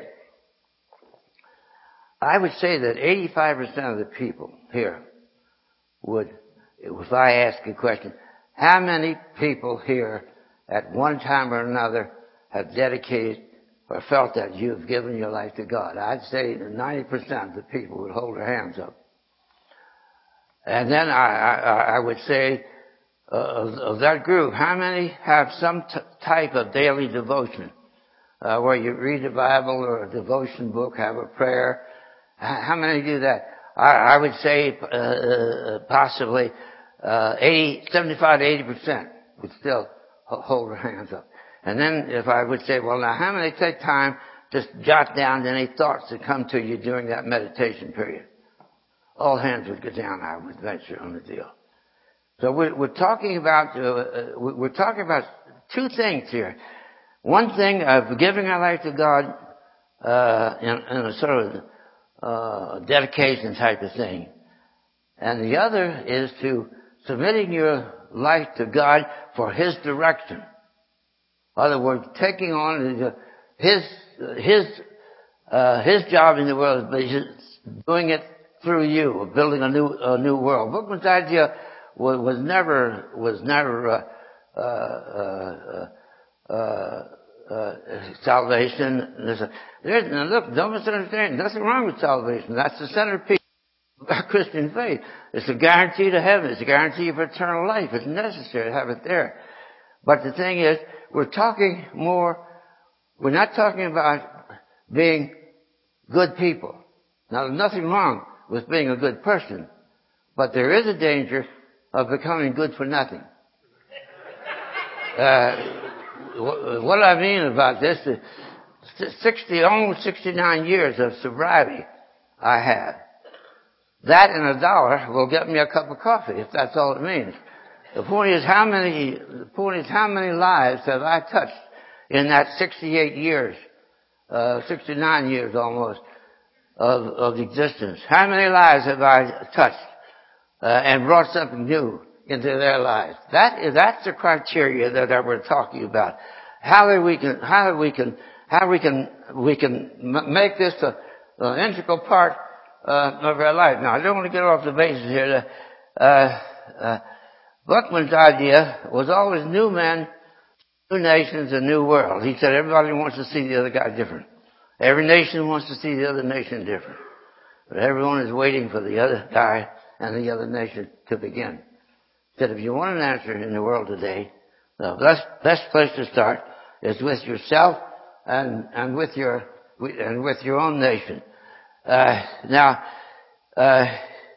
I would say that eighty-five percent of the people here would, if I ask a question, how many people here at one time or another have dedicated or felt that you've given your life to God? I'd say that ninety percent of the people would hold their hands up. And then I, I, I would say, uh, of, of that group, how many have some t- type of daily devotion, uh, where you read the Bible or a devotion book, have a prayer? How many do that? I, I would say uh, uh, possibly uh, eighty, seventy-five to eighty percent would still hold their hands up. And then if I would say, well, now how many take time just jot down any thoughts that come to you during that meditation period? All hands would go down, I would venture on the deal. So we're, we're talking about uh, we're talking about two things here. One thing of giving our life to God uh, in, in a sort of uh, dedication type of thing, and the other is to submitting your life to God for His direction. In other words, taking on His His uh, His job in the world, but He's doing it through you, building a new a new world. Bookman's idea was, was never was never uh, uh, uh, uh, uh, salvation. There's a, there's, now look, don't misunderstand. Nothing wrong with salvation. That's the centerpiece of our Christian faith. It's a guarantee to heaven. It's a guarantee of eternal life. It's necessary to have it there. But the thing is, we're talking more. We're not talking about being good people. Now, there's nothing wrong with being a good person, but there is a danger of becoming good for nothing. Uh, what I mean about this is sixty, almost sixty-nine years of sobriety I have. That and a dollar will get me a cup of coffee, if that's all it means. The point is how many, the point is how many lives have I touched in that sixty-eight years, uh, sixty-nine years almost of, of existence? How many lives have I touched, uh, and brought something new into their lives? That is, that's the criteria that, that we're talking about. How that we can, how we can, how we can, we can m- make this a, an integral part, uh, of our life. Now, I don't want to get off the basis here. Uh, uh, Buckman's idea was always new men, new nations, a new world. He said everybody wants to see the other guy different. Every nation wants to see the other nation different. But everyone is waiting for the other guy and the other nation to begin. He said if you want an answer in the world today, the best, best place to start is with yourself and, and with your, and with your own nation. Uh, now, uh,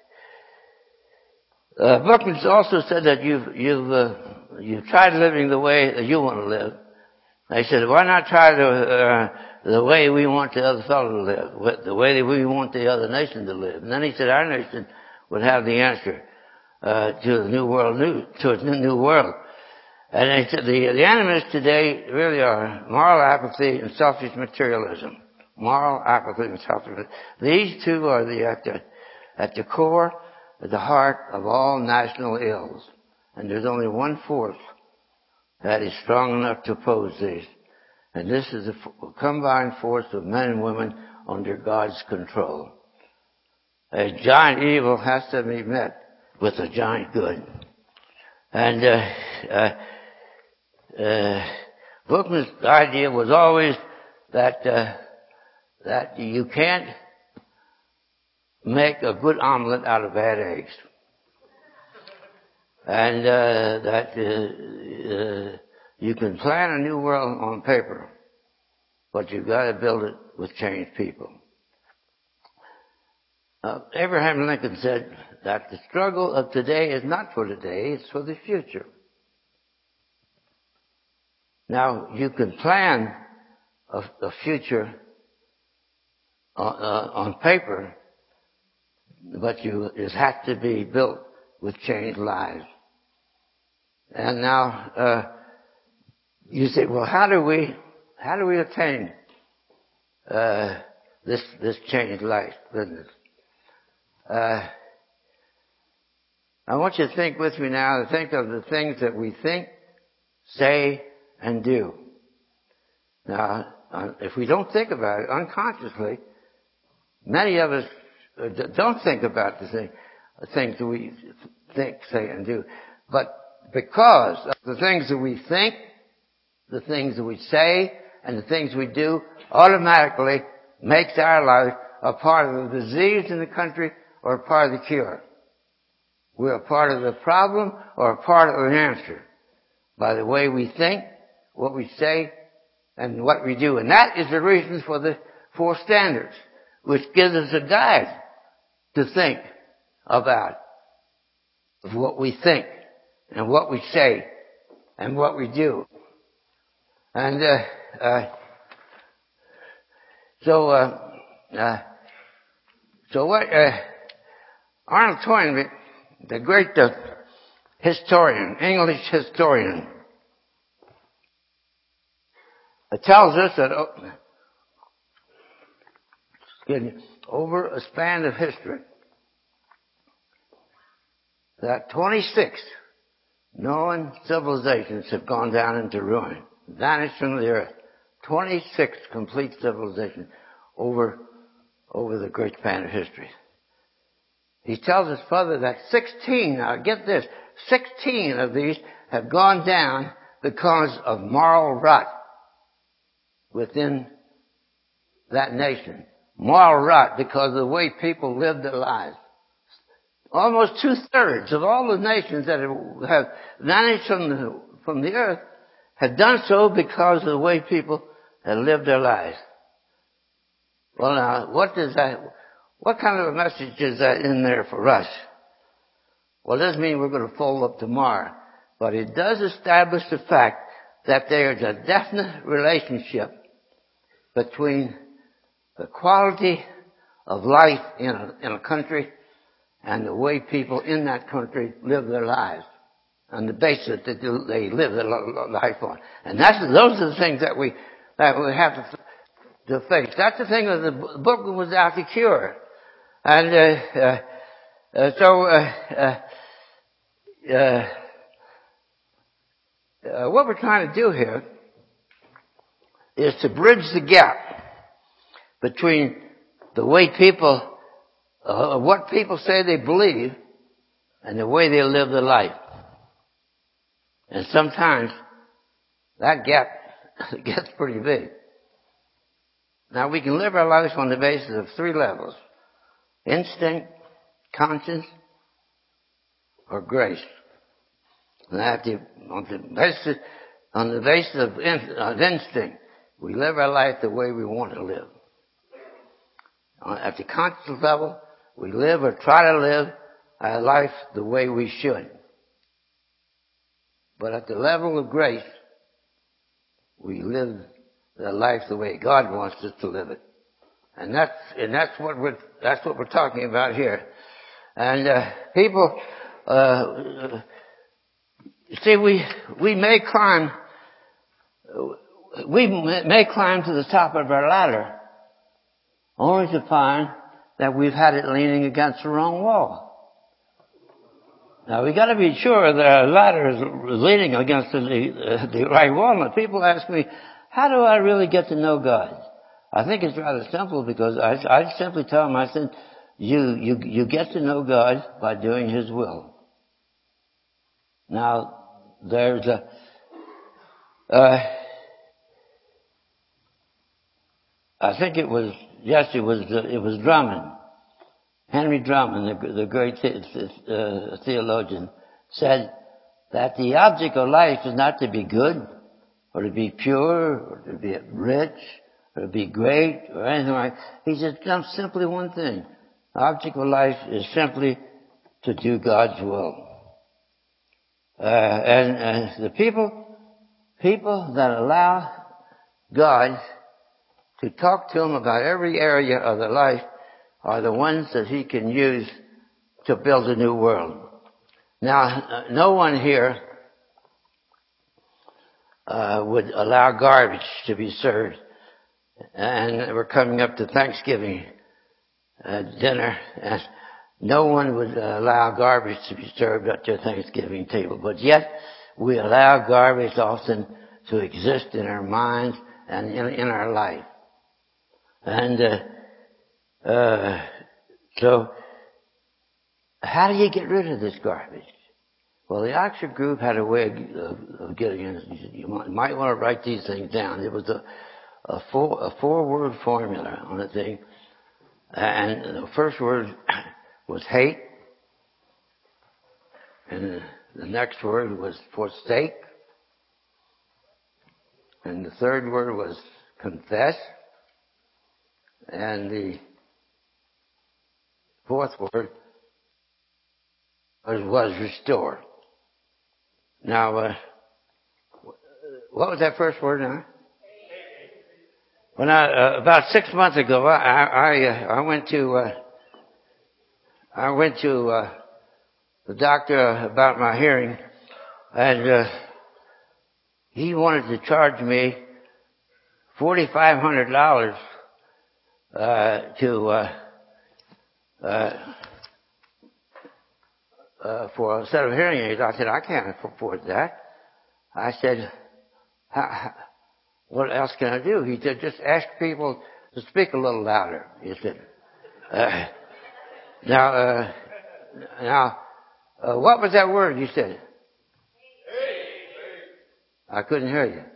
Uh, Buckman also said that you've, you've, uh, you've tried living the way that you want to live. I said, why not try the, uh, the way we want the other fellow to live, the way that we want the other nation to live. And then he said our nation would have the answer, uh, to the new world, new, to a new world. And he said the, the enemies today really are moral apathy and selfish materialism. Moral apathy and selfish. These two are the, at the, at the core, at the heart of all national ills. And there's only one force that is strong enough to oppose these. And this is a combined force of men and women under God's control. A giant evil has to be met with a giant good. And uh, uh, uh, Bookman's idea was always that uh, that you can't make a good omelet out of bad eggs. And uh, that uh, uh, you can plan a new world on paper, but you've got to build it with changed people. Uh, Abraham Lincoln said that the struggle of today is not for today, it's for the future. Now, you can plan a, a future on, uh, on paper, but you, it has to be built with changed lives. And now, uh, you say, well, how do we, how do we attain, uh, this, this changed life, goodness? Uh, I want you to think with me now, to think of the things that we think, say, and do. Now, if we don't think about it unconsciously, many of us don't think about the, thing, the things that we think, say, and do. But because of the things that we think, the things that we say, and the things we do, automatically makes our life a part of the disease in the country or a part of the cure. We're a part of the problem or a part of the answer by the way we think, what we say, and what we do. And that is the reason for the four standards, which gives us a guide to think about what we think and what we say and what we do. And uh, uh, so, uh, uh, so what uh, Arnold Toynbee, the great uh, historian, English historian, uh, tells us that uh, excuse me, over a span of history, that twenty-six known civilizations have gone down into ruin, vanished from the earth. twenty-six complete civilizations over, over the great span of history. He tells us further that sixteen, now get this, sixteen of these have gone down because of moral rot within that nation. Moral rot because of the way people live their lives. Almost two-thirds of all the nations that have vanished from the, from the earth have done so because of the way people have lived their lives. Well, now, what does that, what kind of a message is that in there for us? Well, it doesn't mean we're going to fold up tomorrow, but it does establish the fact that there's a definite relationship between the quality of life in a, in a country and the way people in that country live their lives, and the basis that they live their life on. And that's, those are the things that we, that we have to, to face. That's the thing that the book was out to cure. And, uh, uh, uh so, uh, uh, uh, uh, what we're trying to do here is to bridge the gap between the way people Uh, what people say they believe and the way they live their life. And sometimes that gap gets pretty big. Now, we can live our lives on the basis of three levels: instinct, conscience, or grace. And that the, on the basis, on the basis of, in, of instinct, we live our life the way we want to live. At the conscience level, we live or try to live our life the way we should. But at the level of grace, we live the life the way God wants us to live it. And that's, and that's what we're, that's what we're talking about here. And, uh, people, uh, see, we, we may climb, we may climb to the top of our ladder only to find that we've had it leaning against the wrong wall. Now, we got to be sure that our ladder is leaning against the, uh, the right wall. And people ask me, how do I really get to know God? I think it's rather simple, because I, I simply tell them, I said, you, you, you get to know God by doing His will. Now, there's a, uh, I think it was, yes, it was, uh, it was Drummond. Henry Drummond, the, the great the, uh, theologian, said that the object of life is not to be good, or to be pure, or to be rich, or to be great, or anything like that. He said, it's simply one thing. The object of life is simply to do God's will. Uh, and, and the people, people that allow God to talk to them about every area of their life are the ones that He can use to build a new world. Now, no one here uh, would allow garbage to be served. And we're coming up to Thanksgiving uh, dinner, and no one would allow garbage to be served at their Thanksgiving table. But yet, we allow garbage often to exist in our minds and in, in our life. And uh, uh, so, how do you get rid of this garbage? Well, the Oxford Group had a way of, of getting it. You might, might want to write these things down. It was a, a four, a four-word formula on the thing. And the first word was hate. And the next word was forsake. And the third word was confess. And the fourth word was, was restore. Now, uh, what was that first word now? When I, uh, about six months ago, I, I, uh, I went to, uh, I went to, uh, the doctor about my hearing, and, uh, he wanted to charge me forty-five hundred dollars, uh, to, uh, uh, uh, for a set of hearing aids. I said, I can't afford that. I said, how, what else can I do? He said, just ask people to speak a little louder. He said, uh, now, uh, now, uh, what was that word you said? I couldn't hear you.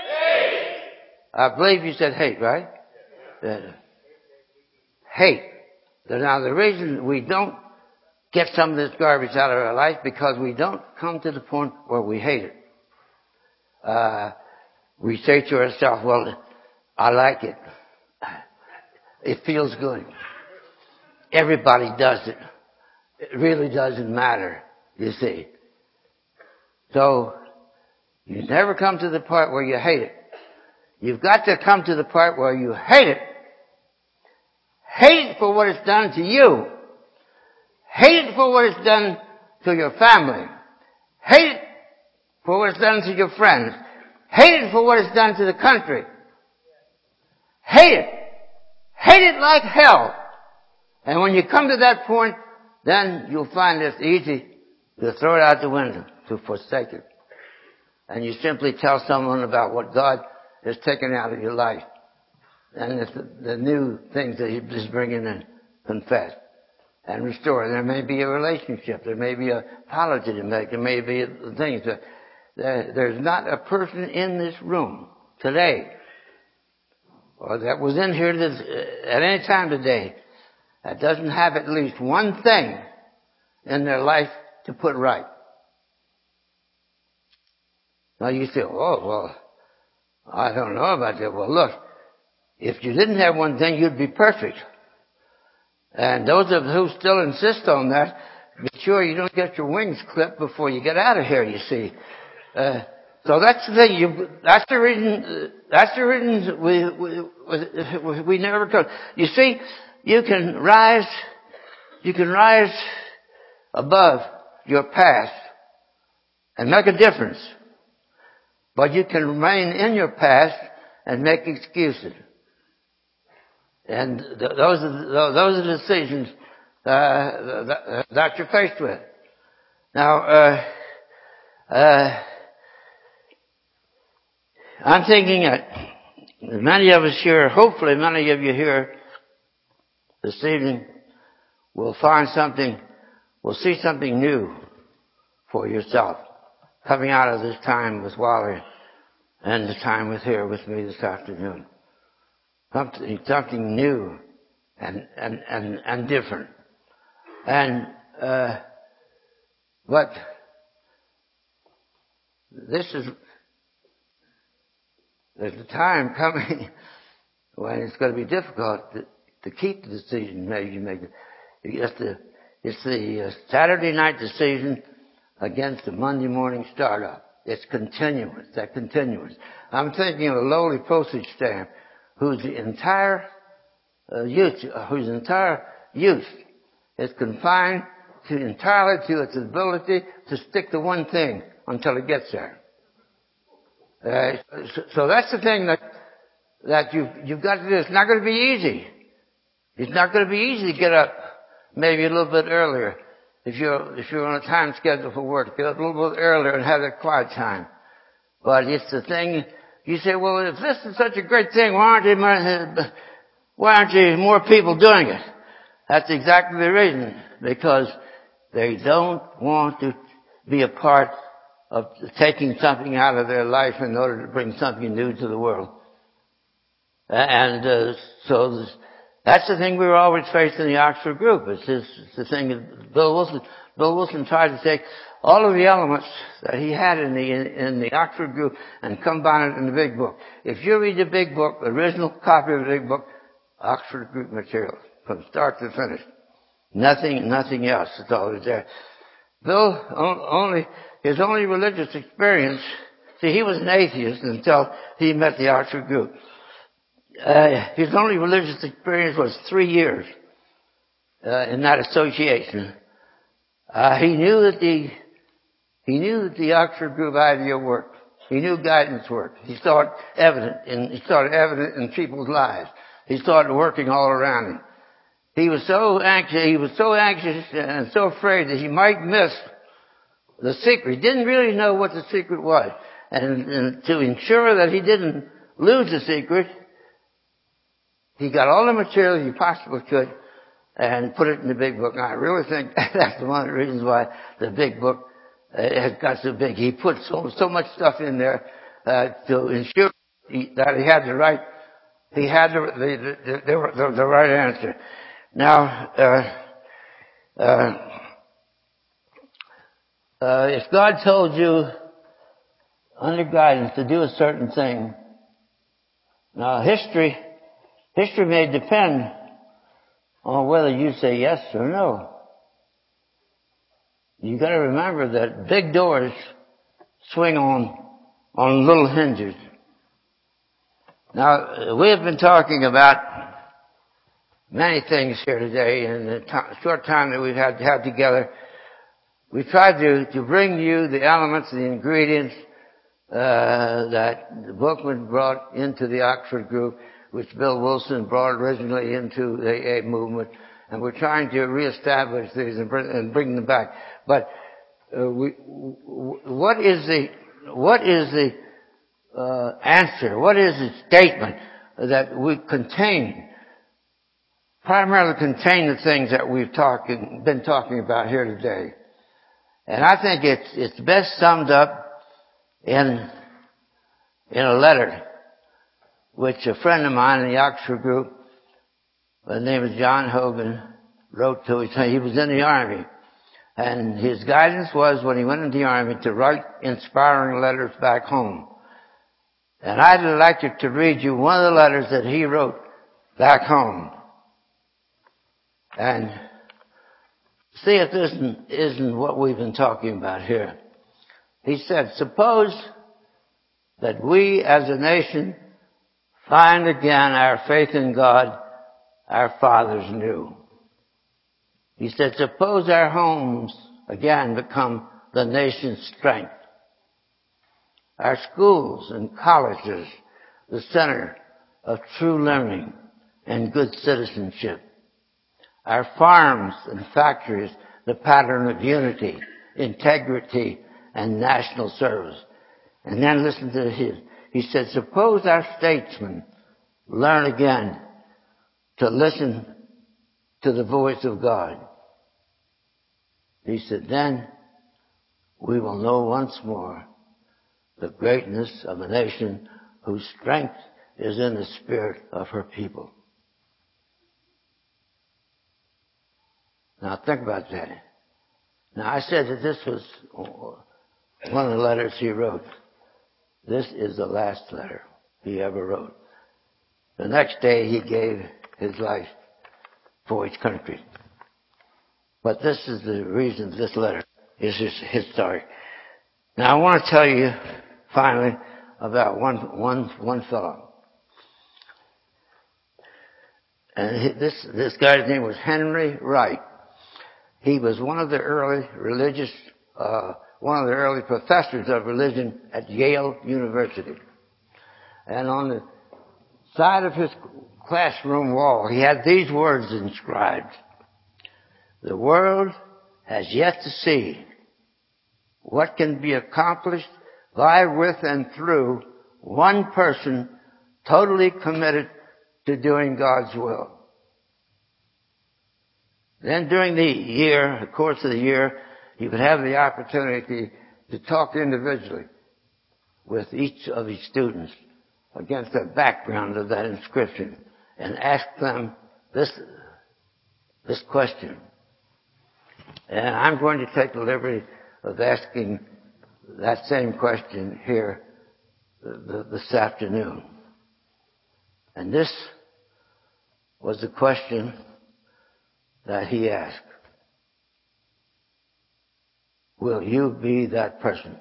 I believe you said hate, right? Uh, hate. Now, the reason we don't get some of this garbage out of our life because we don't come to the point where we hate it. Uh, we say to ourselves, well, I like it. It feels good. Everybody does it. It really doesn't matter, you see. So, you never come to the part where you hate it. You've got to come to the part where you hate it. Hate it for what it's done to you. Hate it for what it's done to your family. Hate it for what it's done to your friends. Hate it for what it's done to the country. Hate it. Hate it like hell. And when you come to that point, then you'll find it's easy to throw it out the window, to forsake it. And you simply tell someone about what God has taken out of your life. And it's the, the new things that He is bringing in. Confess and restore. There may be a relationship. There may be a apology to make. There may be things that there, there's not a person in this room today or that was in here this, at any time today that doesn't have at least one thing in their life to put right. Now you say, oh, well, I don't know about that. Well, look, if you didn't have one thing, you'd be perfect. And those of who still insist on that, be sure you don't get your wings clipped before you get out of here, you see. Uh, so that's the thing. You, that's the reason, uh, that's the reason we, we, we, we never come. You see, you can rise, you can rise above your past and make a difference. But you can remain in your past and make excuses. And th- those are the, those are the decisions uh, that, that you're faced with. Now, uh, uh, I'm thinking that many of us here, hopefully many of you here this evening, will find something, will see something new for yourself coming out of this time with Wally and the time with here with me this afternoon. Something, something new and, and, and, and different. And, uh, but this is, there's a time coming when it's going to be difficult to, to keep the decision made. You make it. It's the, it's the uh, Saturday night decision against the Monday morning startup. It's continuous, that continuous. I'm thinking of a lowly postage stamp whose entire uh, youth, whose entire youth is confined to entirely to its ability to stick to one thing until it gets there. Uh, so, so that's the thing that, that you've, you've got to do. It's not going to be easy. It's not going to be easy to get up maybe a little bit earlier. If you're, if you're on a time schedule for work, get up a little bit earlier and have that quiet time. But it's the thing, you say, well, if this is such a great thing, why aren't there more, why aren't there more people doing it? That's exactly the reason. Because they don't want to be a part of taking something out of their life in order to bring something new to the world. And uh, so this, that's the thing we were always facing in the Oxford group. It's, this, it's the thing that Bill Wilson, Bill Wilson tried to take all of the elements that he had in the, in, in the Oxford group and combine it in the big book. If you read the big book, the original copy of the big book, Oxford group material, from start to finish. Nothing, nothing else. It's always there. Bill, only, his only religious experience, see, he was an atheist until he met the Oxford group. Uh, his only religious experience was three years uh, in that association. Uh, he knew that the he knew that the Oxford group idea worked. He knew guidance worked. He saw it evident in he saw it evident in people's lives. He saw it working all around him. He was so anxious. He was so anxious and so afraid that he might miss the secret. He didn't really know what the secret was, and, and to ensure that he didn't lose the secret, he got all the material he possibly could and put it in the big book. And I really think that's one of the reasons why the big book uh, has got so big. He put so, so much stuff in there uh, to ensure he, that he had the right, he had the, the, the, the, the, the right answer. Now, uh, uh, uh, if God told you under guidance to do a certain thing, now history History may depend on whether you say yes or no. You got to remember that big doors swing on on little hinges. Now, we have been talking about many things here today in the t- short time that we've had to have together. We tried to to bring you the elements, the ingredients uh, that the Bookman brought into the Oxford group, which Bill Wilson brought originally into the A A movement, and we're trying to reestablish these and bring, and bring them back. But uh, we, what is the what is the uh, answer? What is the statement that we contain? Primarily contain the things that we've talking, been talking about here today, and I think it's it's best summed up in in a letter which a friend of mine in the Oxford group, by the name of John Hogan, wrote to his, he was in the Army. And his guidance was, when he went into the Army, to write inspiring letters back home. And I'd like to read you one of the letters that he wrote back home. And see if this isn't, isn't what we've been talking about here. He said, suppose that we as a nation find again our faith in God our fathers knew. He said, suppose our homes again become the nation's strength. Our schools and colleges the center of true learning and good citizenship. Our farms and factories the pattern of unity, integrity, and national service. And then listen to his. He said, suppose our statesmen learn again to listen to the voice of God. He said, then we will know once more the greatness of a nation whose strength is in the spirit of her people. Now think about that. Now I said that this was one of the letters he wrote. This is the last letter he ever wrote. The next day he gave his life for his country. But this is the reason this letter is historic. Now I want to tell you finally about one, one, one fellow. And this, this guy's name was Henry Wright. He was one of the early religious uh, one of the early professors of religion at Yale University. And on the side of his classroom wall, he had these words inscribed: "The world has yet to see what can be accomplished by, with, and through one person totally committed to doing God's will." Then during the year, the course of the year, you could have the opportunity to talk individually with each of his students against the background of that inscription and ask them this, this question. And I'm going to take the liberty of asking that same question here this afternoon. And this was the question that he asked: will you be that person?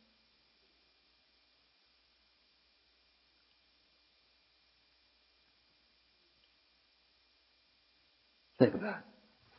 Think about it.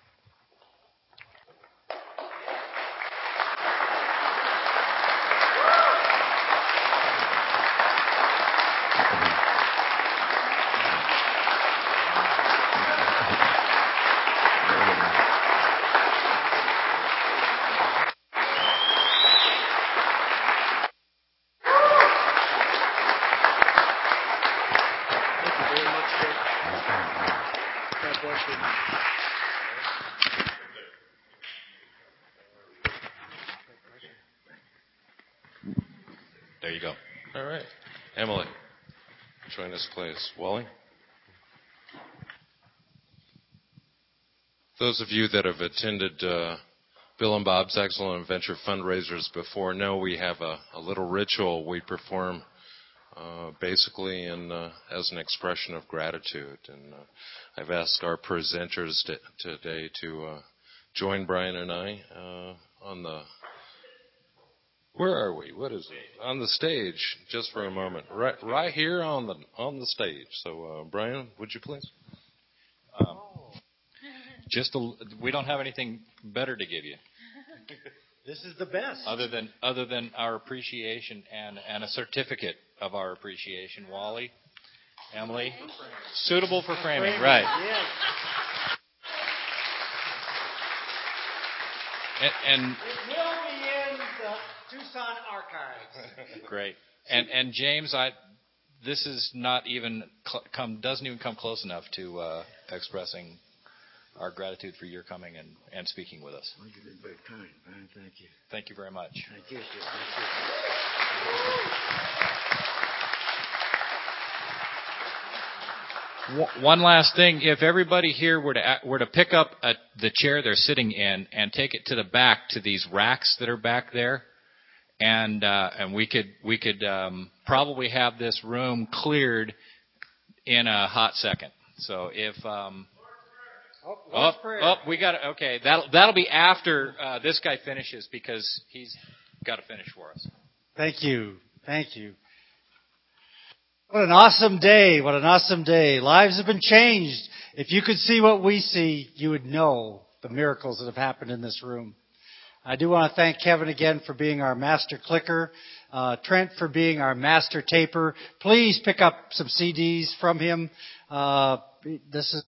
There you go. All right. Emily, join us, please. Wally? Those of you that have attended uh, Bill and Bob's Excellent Adventure fundraisers before know we have a, a little ritual we perform uh, basically in, uh, as an expression of gratitude. And uh, I've asked our presenters t- today to uh, join Brian and I uh, on the... Where are we? What is it? On the stage, just for a moment. Right, right here on the on the stage. So, uh, Brian, would you please? Um, just a, we don't have anything better to give you. This is the best. Other than other than our appreciation and, and a certificate of our appreciation, Wally, Emily, suitable for framing, framing. right? Yes. And, and it will be in the Tucson archives. Great. And and James, I this is not even cl- come doesn't even come close enough to uh, expressing our gratitude for your coming and, and speaking with us. Well, you've been very kind, Brian. Thank you. Thank you very much. Thank you, sir. Thank you. One last thing: if everybody here were to were to pick up a, the chair they're sitting in and take it to the back to these racks that are back there. And uh, and we could we could um, probably have this room cleared in a hot second. So if um, oh, oh, oh we got it. Okay, that'll that'll be after uh, this guy finishes because he's got to finish for us. Thank you, thank you. What an awesome day! What an awesome day! Lives have been changed. If you could see what we see, you would know the miracles that have happened in this room. I do want to thank Kevin again for being our master clicker, uh, Trent for being our master taper. Please pick up some C Ds from him. Uh, this is